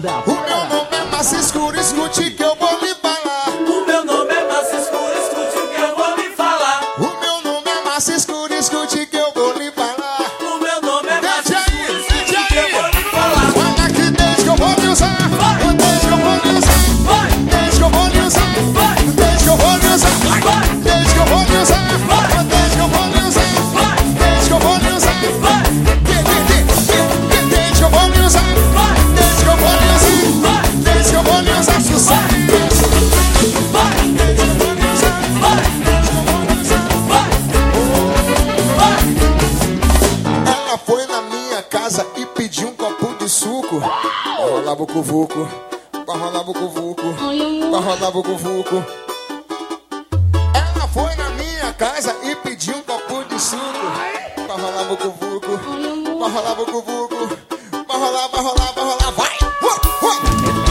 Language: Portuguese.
banda. O meu nome é Massa Escura, escute que eu vou lhe falar. O meu nome é Massa Escura, escute o que eu vou lhe falar. O meu nome é Massa Escura, escute que eu vou lhe falar. O meu nome é Massa Desde Escura, aí, escute desde o que eu aí. vou lhe falar. Olha que desde que eu vou lhe usar. Desde que eu vou lhe usar. Vai, Desde que eu vou lhe usar. vai, Desde que eu vou lhe usar. vai, Desde que eu vou lhe usar. Desde que eu vou lhe usar. vai, Desde que eu vou lhe usar. vai, Desde que eu vou lhe usar. Desde que eu vou lhe usar. Desde que eu vou lhe usar. Sucesso. vai, Desde que eu vou lhe usar. vai, Desde que eu vou lhe usar. vai. Ela foi na minha casa e pediu um copo de suco. Vai rolar bucuvuco, vai rolar bucuvuco, vai rolar bucuvuco. Ela foi na minha casa e pediu um copo de suco. Vai rolar bucuvuco, vai rolar bucuvuco, vai rolar, vai rolar, vai rolar, vai!